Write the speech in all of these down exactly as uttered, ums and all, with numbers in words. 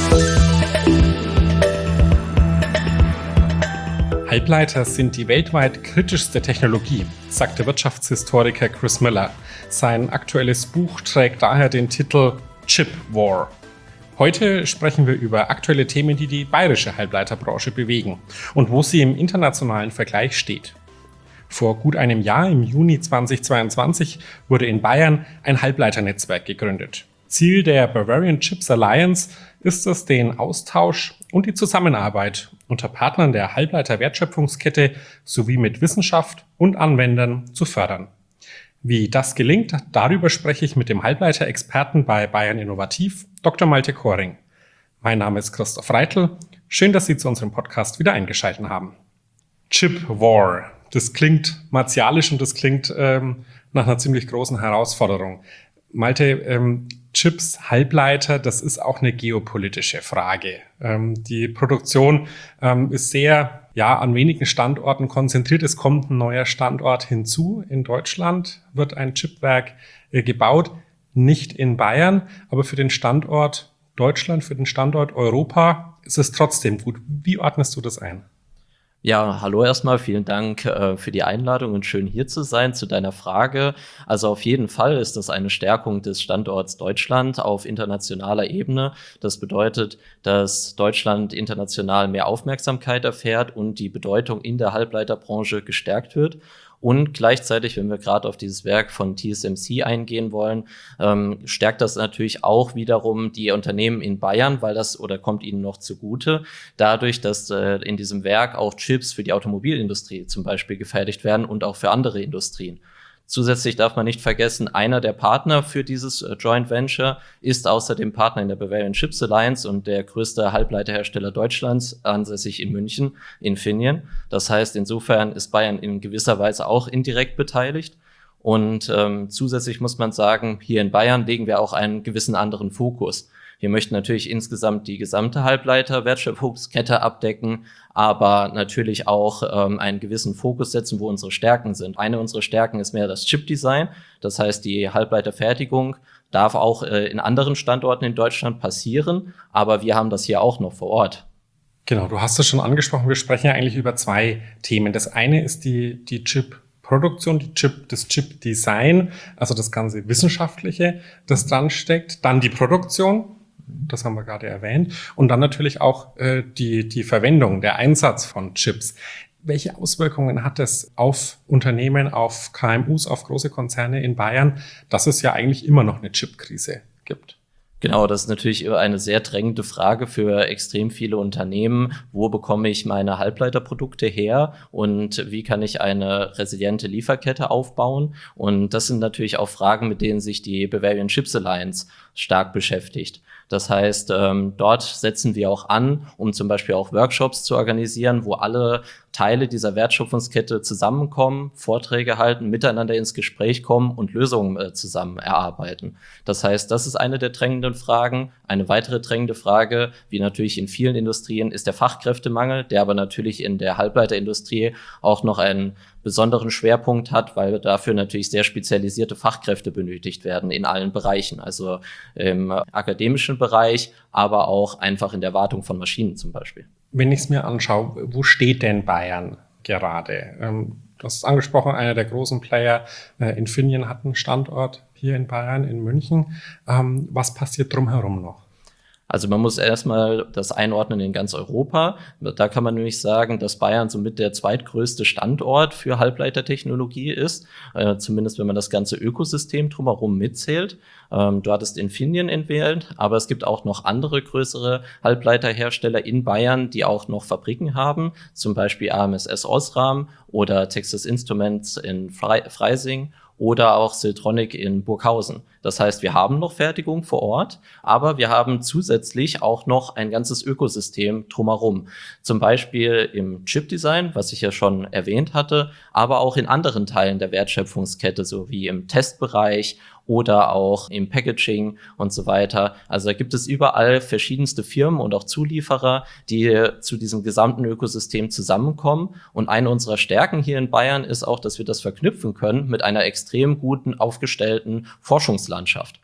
Halbleiter sind die weltweit kritischste Technologie, sagt der Wirtschaftshistoriker Chris Miller. Sein aktuelles Buch trägt daher den Titel Chip War. Heute sprechen wir über aktuelle Themen, die die bayerische Halbleiterbranche bewegen und wo sie im internationalen Vergleich steht. Vor gut einem Jahr, im Juni zweitausendzweiundzwanzig, wurde in Bayern ein Halbleiternetzwerk gegründet. Ziel der Bavarian Chips Alliance ist es, den Austausch und die Zusammenarbeit unter Partnern der Halbleiter-Wertschöpfungskette sowie mit Wissenschaft und Anwendern zu fördern. Wie das gelingt, darüber spreche ich mit dem Halbleiter-Experten bei Bayern Innovativ, Doktor Malte Koring. Mein Name ist Christoph Reitl. Schön, dass Sie zu unserem Podcast wieder eingeschaltet haben. Chip War. Das klingt martialisch und das klingt ähm, nach einer ziemlich großen Herausforderung. Malte, ähm, Chips, Halbleiter, das ist auch eine geopolitische Frage. Ähm, die Produktion ähm, ist sehr ja, an wenigen Standorten konzentriert. Es kommt ein neuer Standort hinzu. In Deutschland wird ein Chipwerk äh, gebaut, nicht in Bayern, aber für den Standort Deutschland, für den Standort Europa ist es trotzdem gut. Wie ordnest du das ein? Ja, hallo erstmal, vielen Dank äh, für die Einladung und schön hier zu sein. Zu deiner Frage, also auf jeden Fall ist das eine Stärkung des Standorts Deutschland auf internationaler Ebene. Das bedeutet, dass Deutschland international mehr Aufmerksamkeit erfährt und die Bedeutung in der Halbleiterbranche gestärkt wird. Und gleichzeitig, wenn wir gerade auf dieses Werk von T S M C eingehen wollen, ähm, stärkt das natürlich auch wiederum die Unternehmen in Bayern, weil das oder kommt ihnen noch zugute, dadurch, dass äh, in diesem Werk auch Chips für die Automobilindustrie zum Beispiel gefertigt werden und auch für andere Industrien. Zusätzlich darf man nicht vergessen, einer der Partner für dieses äh, Joint Venture ist außerdem Partner in der Bavarian Chips Alliance und der größte Halbleiterhersteller Deutschlands, ansässig in München, Infineon. Das heißt, insofern ist Bayern in gewisser Weise auch indirekt beteiligt. Und ähm, zusätzlich muss man sagen, hier in Bayern legen wir auch einen gewissen anderen Fokus. Wir möchten natürlich insgesamt die gesamte Halbleiter-Wertschöpfungskette abdecken, aber natürlich auch ähm, einen gewissen Fokus setzen, wo unsere Stärken sind. Eine unserer Stärken ist mehr das Chip-Design. Das heißt, die Halbleiterfertigung darf auch äh, in anderen Standorten in Deutschland passieren, aber wir haben das hier auch noch vor Ort. Genau, du hast es schon angesprochen. Wir sprechen ja eigentlich über zwei Themen. Das eine ist die, die Chip- Produktion, die Chip, das Chip-Design, also das ganze Wissenschaftliche, das dran steckt. Dann die Produktion, das haben wir gerade erwähnt. Und dann natürlich auch äh, die, die Verwendung, der Einsatz von Chips. Welche Auswirkungen hat es auf Unternehmen, auf K M Us, auf große Konzerne in Bayern, dass es ja eigentlich immer noch eine Chipkrise gibt? Genau, das ist natürlich eine sehr drängende Frage für extrem viele Unternehmen. Wo bekomme ich meine Halbleiterprodukte her und wie kann ich eine resiliente Lieferkette aufbauen? Und das sind natürlich auch Fragen, mit denen sich die Bavarian Chips Alliance stark beschäftigt. Das heißt, ähm, dort setzen wir auch an, um zum Beispiel auch Workshops zu organisieren, wo alle Teile dieser Wertschöpfungskette zusammenkommen, Vorträge halten, miteinander ins Gespräch kommen und Lösungen äh, zusammen erarbeiten. Das heißt, das ist eine der drängenden Fragen. Eine weitere drängende Frage, wie natürlich in vielen Industrien, ist der Fachkräftemangel, der aber natürlich in der Halbleiterindustrie auch noch einen besonderen Schwerpunkt hat, weil dafür natürlich sehr spezialisierte Fachkräfte benötigt werden in allen Bereichen, also im akademischen Bereich, aber auch einfach in der Wartung von Maschinen zum Beispiel. Wenn ich es mir anschaue, wo steht denn Bayern gerade? Ähm, du hast es angesprochen, einer der großen Player, äh, Infineon, hat einen Standort hier in Bayern, in München. Ähm, was passiert drumherum noch? Also man muss erstmal das einordnen in ganz Europa. Da kann man nämlich sagen, dass Bayern somit der zweitgrößte Standort für Halbleitertechnologie ist, äh, zumindest wenn man das ganze Ökosystem drumherum mitzählt. Ähm, du hattest Infineon erwähnt, aber es gibt auch noch andere größere Halbleiterhersteller in Bayern, die auch noch Fabriken haben, zum Beispiel A M S S Osram oder Texas Instruments in Fre- Freising oder auch Siltronic in Burghausen. Das heißt, wir haben noch Fertigung vor Ort, aber wir haben zusätzlich auch noch ein ganzes Ökosystem drumherum. Zum Beispiel im Chip-Design, was ich ja schon erwähnt hatte, aber auch in anderen Teilen der Wertschöpfungskette, so wie im Testbereich oder auch im Packaging und so weiter. Also da gibt es überall verschiedenste Firmen und auch Zulieferer, die zu diesem gesamten Ökosystem zusammenkommen. Und eine unserer Stärken hier in Bayern ist auch, dass wir das verknüpfen können mit einer extrem guten, aufgestellten Forschungslandschaft.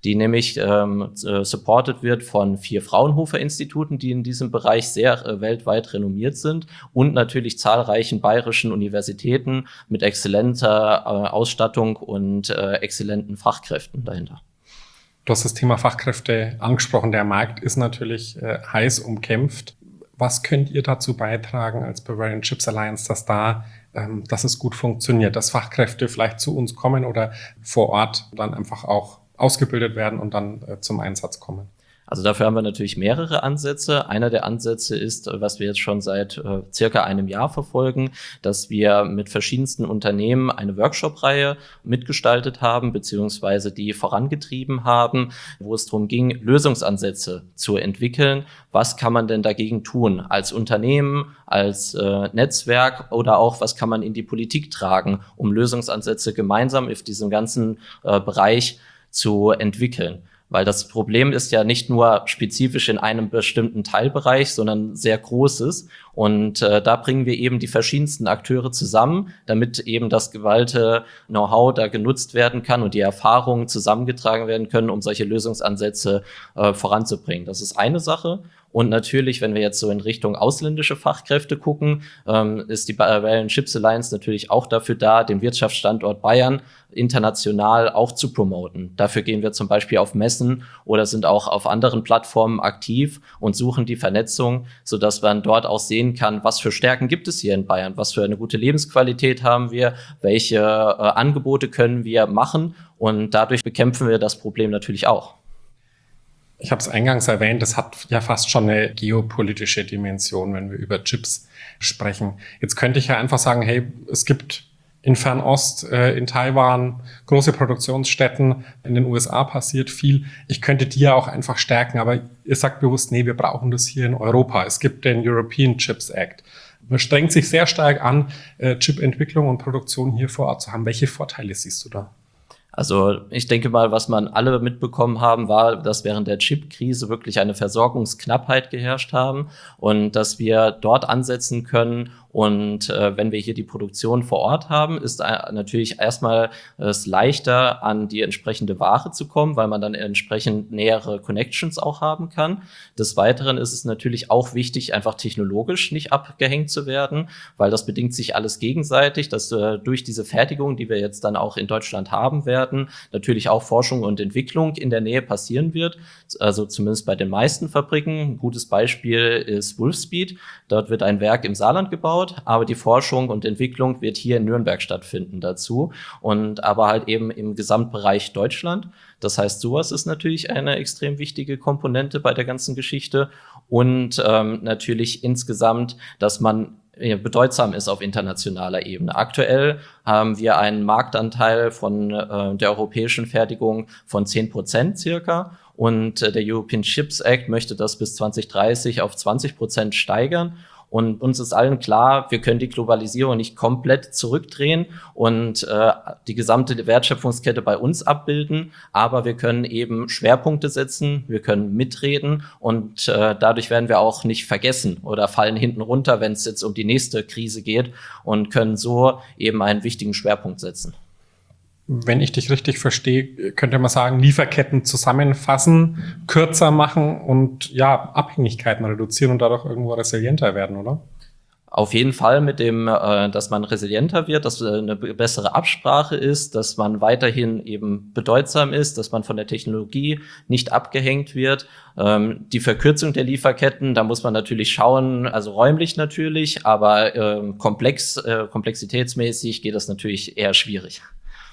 die nämlich ähm, supported wird von vier Fraunhofer-Instituten, die in diesem Bereich sehr äh, weltweit renommiert sind und natürlich zahlreichen bayerischen Universitäten mit exzellenter äh, Ausstattung und äh, exzellenten Fachkräften dahinter. Du hast das Thema Fachkräfte angesprochen. Der Markt ist natürlich äh, heiß umkämpft. Was könnt ihr dazu beitragen als Bavarian Chips Alliance, dass da, ähm, dass es gut funktioniert, dass Fachkräfte vielleicht zu uns kommen oder vor Ort dann einfach auch ausgebildet werden und dann äh, zum Einsatz kommen? Also dafür haben wir natürlich mehrere Ansätze. Einer der Ansätze ist, was wir jetzt schon seit äh, circa einem Jahr verfolgen, dass wir mit verschiedensten Unternehmen eine Workshop-Reihe mitgestaltet haben, beziehungsweise die vorangetrieben haben, wo es darum ging, Lösungsansätze zu entwickeln. Was kann man denn dagegen tun als Unternehmen, als äh, Netzwerk oder auch, was kann man in die Politik tragen, um Lösungsansätze gemeinsam auf diesem ganzen äh, Bereich zu entwickeln. Weil das Problem ist ja nicht nur spezifisch in einem bestimmten Teilbereich, sondern sehr großes. Und äh, da bringen wir eben die verschiedensten Akteure zusammen, damit eben das geballte Know-how da genutzt werden kann und die Erfahrungen zusammengetragen werden können, um solche Lösungsansätze äh, voranzubringen. Das ist eine Sache. Und natürlich, wenn wir jetzt so in Richtung ausländische Fachkräfte gucken, ähm, ist die Bavarian Chips Alliance natürlich auch dafür da, den Wirtschaftsstandort Bayern international auch zu promoten. Dafür gehen wir zum Beispiel auf Messen oder sind auch auf anderen Plattformen aktiv und suchen die Vernetzung, sodass man dort auch sehen kann, was für Stärken gibt es hier in Bayern, was für eine gute Lebensqualität haben wir, welche äh, Angebote können wir machen, und dadurch bekämpfen wir das Problem natürlich auch. Ich habe es eingangs erwähnt, das hat ja fast schon eine geopolitische Dimension, wenn wir über Chips sprechen. Jetzt könnte ich ja einfach sagen, hey, es gibt in Fernost, äh, in Taiwan große Produktionsstätten, in den U S A passiert viel. Ich könnte die ja auch einfach stärken, aber ihr sagt bewusst, nee, wir brauchen das hier in Europa. Es gibt den European Chips Act. Man strengt sich sehr stark an, äh, Chipentwicklung und Produktion hier vor Ort zu haben. Welche Vorteile siehst du da? Also ich denke mal, was man alle mitbekommen haben, war, dass während der Chip-Krise wirklich eine Versorgungsknappheit geherrscht haben und dass wir dort ansetzen können. Und äh, wenn wir hier die Produktion vor Ort haben, ist äh, natürlich erstmal es leichter, an die entsprechende Ware zu kommen, weil man dann entsprechend nähere Connections auch haben kann. Des Weiteren ist es natürlich auch wichtig, einfach technologisch nicht abgehängt zu werden, weil das bedingt sich alles gegenseitig, dass äh, durch diese Fertigung, die wir jetzt dann auch in Deutschland haben werden, natürlich auch Forschung und Entwicklung in der Nähe passieren wird. Also zumindest bei den meisten Fabriken. Ein gutes Beispiel ist Wolfspeed. Dort wird ein Werk im Saarland gebaut, aber die Forschung und Entwicklung wird hier in Nürnberg stattfinden dazu, und aber halt eben im Gesamtbereich Deutschland. Das heißt, sowas ist natürlich eine extrem wichtige Komponente bei der ganzen Geschichte, und ähm, natürlich insgesamt, dass man bedeutsam ist auf internationaler Ebene. Aktuell haben wir einen Marktanteil von äh, der europäischen Fertigung von zehn Prozent circa. Und äh, der European Chips Act möchte das bis zwanzig dreißig auf zwanzig Prozent steigern. Und uns ist allen klar, wir können die Globalisierung nicht komplett zurückdrehen und äh, die gesamte Wertschöpfungskette bei uns abbilden, aber wir können eben Schwerpunkte setzen, wir können mitreden, und äh, dadurch werden wir auch nicht vergessen oder fallen hinten runter, wenn es jetzt um die nächste Krise geht, und können so eben einen wichtigen Schwerpunkt setzen. Wenn ich dich richtig verstehe, könnte man sagen, Lieferketten zusammenfassen, kürzer machen und ja, Abhängigkeiten reduzieren und dadurch irgendwo resilienter werden, oder? Auf jeden Fall mit dem, äh, dass man resilienter wird, dass äh, eine bessere Absprache ist, dass man weiterhin eben bedeutsam ist, dass man von der Technologie nicht abgehängt wird. Ähm, die Verkürzung der Lieferketten, da muss man natürlich schauen, also räumlich natürlich, aber äh, komplex, äh, komplexitätsmäßig geht das natürlich eher schwierig.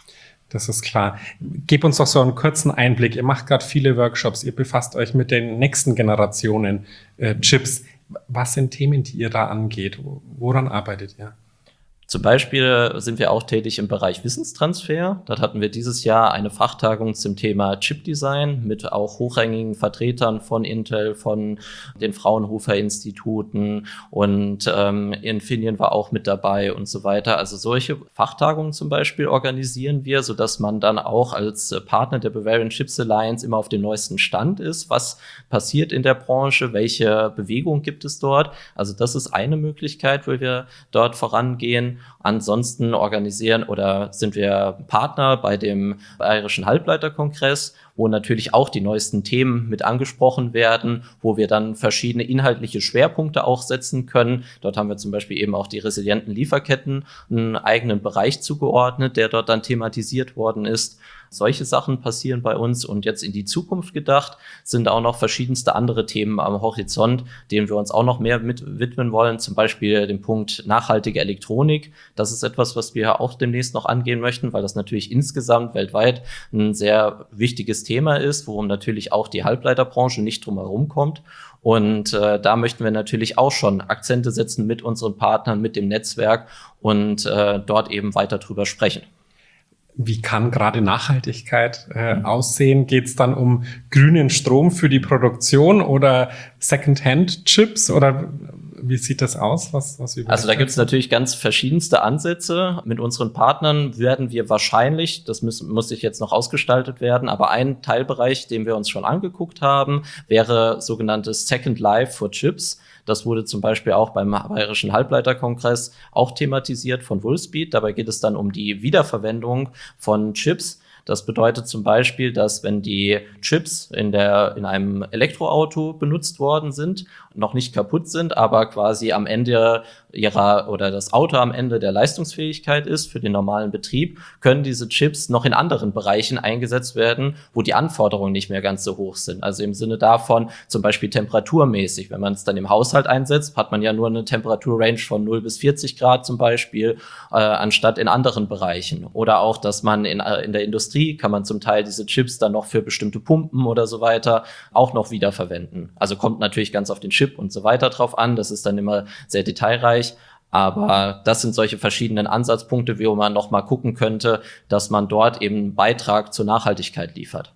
Das ist klar. Gib uns doch so einen kurzen Einblick. Ihr macht gerade viele Workshops, ihr befasst euch mit den nächsten Generationen äh, Chips. Was sind Themen, die ihr da angeht? Woran arbeitet ihr? Zum Beispiel sind wir auch tätig im Bereich Wissenstransfer. Dort hatten wir dieses Jahr eine Fachtagung zum Thema Chipdesign mit auch hochrangigen Vertretern von Intel, von den Fraunhofer-Instituten, und ähm, Infineon war auch mit dabei und so weiter. Also solche Fachtagungen zum Beispiel organisieren wir, sodass man dann auch als Partner der Bavarian Chips Alliance immer auf dem neuesten Stand ist. Was passiert in der Branche? Welche Bewegung gibt es dort? Also das ist eine Möglichkeit, wo wir dort vorangehen. sehen. Ansonsten organisieren oder sind wir Partner bei dem Bayerischen Halbleiterkongress, wo natürlich auch die neuesten Themen mit angesprochen werden, wo wir dann verschiedene inhaltliche Schwerpunkte auch setzen können. Dort haben wir zum Beispiel eben auch die resilienten Lieferketten, einen eigenen Bereich zugeordnet, der dort dann thematisiert worden ist. Solche Sachen passieren bei uns, und jetzt in die Zukunft gedacht sind auch noch verschiedenste andere Themen am Horizont, denen wir uns auch noch mehr mit widmen wollen, zum Beispiel den Punkt nachhaltige Elektronik. Das ist etwas, was wir auch demnächst noch angehen möchten, weil das natürlich insgesamt weltweit ein sehr wichtiges Thema ist, worum natürlich auch die Halbleiterbranche nicht drum herum kommt. Und äh, da möchten wir natürlich auch schon Akzente setzen mit unseren Partnern, mit dem Netzwerk und äh, dort eben weiter drüber sprechen. Wie kann gerade Nachhaltigkeit äh, aussehen? Geht es dann um grünen Strom für die Produktion oder Secondhand-Chips oder wie sieht das aus? Was, was also da gibt es natürlich ganz verschiedenste Ansätze. Mit unseren Partnern werden wir wahrscheinlich, das muss, muss sich jetzt noch ausgestaltet werden, aber ein Teilbereich, den wir uns schon angeguckt haben, wäre sogenanntes Second Life for Chips. Das wurde zum Beispiel auch beim Bayerischen Halbleiterkongress auch thematisiert von Wolfspeed. Dabei geht es dann um die Wiederverwendung von Chips. Das bedeutet zum Beispiel, dass wenn die Chips in der, in einem Elektroauto benutzt worden sind, noch nicht kaputt sind, aber quasi am Ende ihrer oder das Auto am Ende der Leistungsfähigkeit ist für den normalen Betrieb, können diese Chips noch in anderen Bereichen eingesetzt werden, wo die Anforderungen nicht mehr ganz so hoch sind. Also im Sinne davon zum Beispiel temperaturmäßig. Wenn man es dann im Haushalt einsetzt, hat man ja nur eine Temperaturrange von null bis vierzig Grad zum Beispiel, äh, anstatt in anderen Bereichen. Oder auch, dass man in, äh, in der Industrie kann man zum Teil diese Chips dann noch für bestimmte Pumpen oder so weiter auch noch wiederverwenden. Also kommt natürlich ganz auf den Chip und so weiter drauf an. Das ist dann immer sehr detailreich. Aber das sind solche verschiedenen Ansatzpunkte, wo man noch mal gucken könnte, dass man dort eben einen Beitrag zur Nachhaltigkeit liefert.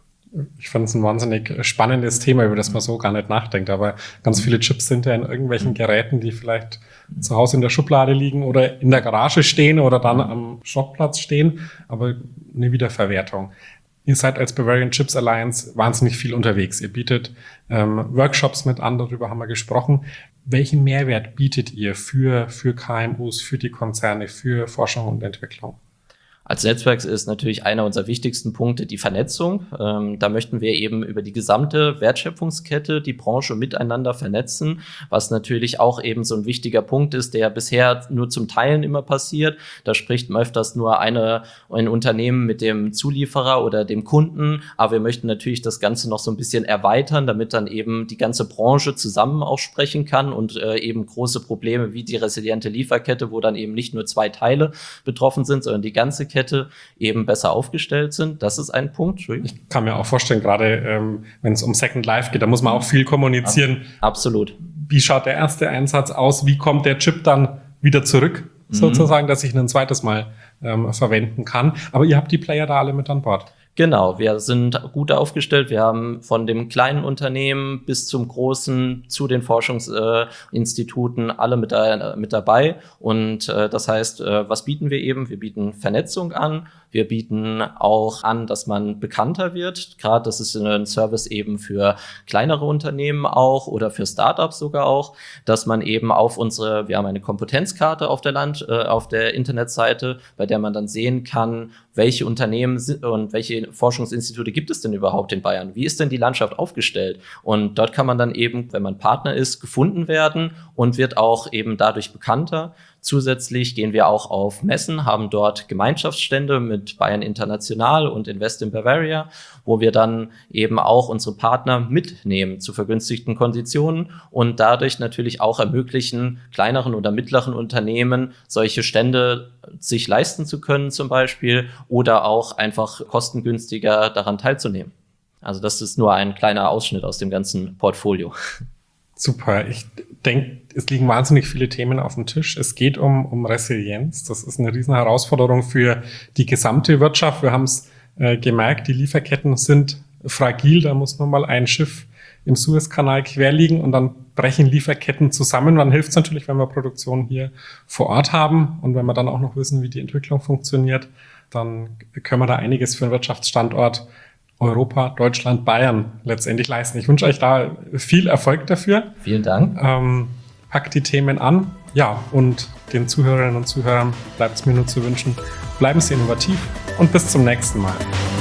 Ich finde es ein wahnsinnig spannendes Thema, über das man so gar nicht nachdenkt. Aber ganz viele Chips sind ja in irgendwelchen Geräten, die vielleicht zu Hause in der Schublade liegen oder in der Garage stehen oder dann am Schrottplatz stehen, aber eine Wiederverwertung. Ihr seid als Bavarian Chips Alliance wahnsinnig viel unterwegs. Ihr bietet ähm, Workshops mit an, darüber haben wir gesprochen. Welchen Mehrwert bietet ihr für, für K M Us, für die Konzerne, für Forschung und Entwicklung? Als Netzwerk ist natürlich einer unserer wichtigsten Punkte die Vernetzung. Ähm, da möchten wir eben über die gesamte Wertschöpfungskette die Branche miteinander vernetzen, was natürlich auch eben so ein wichtiger Punkt ist, der bisher nur zum Teilen immer passiert. Da spricht man öfters nur eine, ein Unternehmen mit dem Zulieferer oder dem Kunden, aber wir möchten natürlich das Ganze noch so ein bisschen erweitern, damit dann eben die ganze Branche zusammen auch sprechen kann und äh, eben große Probleme wie die resiliente Lieferkette, wo dann eben nicht nur zwei Teile betroffen sind, sondern die ganze Kette eben besser aufgestellt sind. Das ist ein Punkt. Ich kann mir auch vorstellen, gerade ähm, wenn es um Second Life geht, da muss man auch viel kommunizieren. Absolut. Wie schaut der erste Einsatz aus? Wie kommt der Chip dann wieder zurück, mhm. sozusagen, dass ich ihn ein zweites Mal ähm, verwenden kann? Aber ihr habt die Player da alle mit an Bord. Genau, wir sind gut aufgestellt. Wir haben von dem kleinen Unternehmen bis zum großen, zu den Forschungsinstituten äh, alle mit, da, mit dabei. Und äh, das heißt, äh, was bieten wir eben? Wir bieten Vernetzung an. Wir bieten auch an, dass man bekannter wird. Gerade das ist ein Service eben für kleinere Unternehmen auch oder für Startups sogar auch, dass man eben auf unsere, wir haben eine Kompetenzkarte auf der Land, äh, auf der Internetseite, bei der man dann sehen kann, welche Unternehmen und welche Forschungsinstitute gibt es denn überhaupt in Bayern? Wie ist denn die Landschaft aufgestellt? Und dort kann man dann eben, wenn man Partner ist, gefunden werden und wird auch eben dadurch bekannter. Zusätzlich gehen wir auch auf Messen, haben dort Gemeinschaftsstände mit Bayern International und Invest in Bavaria, wo wir dann eben auch unsere Partner mitnehmen zu vergünstigten Konditionen und dadurch natürlich auch ermöglichen, kleineren oder mittleren Unternehmen solche Stände sich leisten zu können zum Beispiel oder auch einfach kostengünstiger daran teilzunehmen. Also das ist nur ein kleiner Ausschnitt aus dem ganzen Portfolio. Super. Ich denke, es liegen wahnsinnig viele Themen auf dem Tisch. Es geht um, um Resilienz. Das ist eine riesen Herausforderung für die gesamte Wirtschaft. Wir haben es äh, gemerkt, die Lieferketten sind fragil. Da muss man mal ein Schiff im Suezkanal quer liegen und dann brechen Lieferketten zusammen. Dann hilft es natürlich, wenn wir Produktion hier vor Ort haben und wenn wir dann auch noch wissen, wie die Entwicklung funktioniert, dann können wir da einiges für einen Wirtschaftsstandort Europa, Deutschland, Bayern letztendlich leisten. Ich wünsche euch da viel Erfolg dafür. Vielen Dank. Ähm, packt die Themen an Ja, und den Zuhörerinnen und Zuhörern bleibt es mir nur zu wünschen, bleiben Sie innovativ und bis zum nächsten Mal.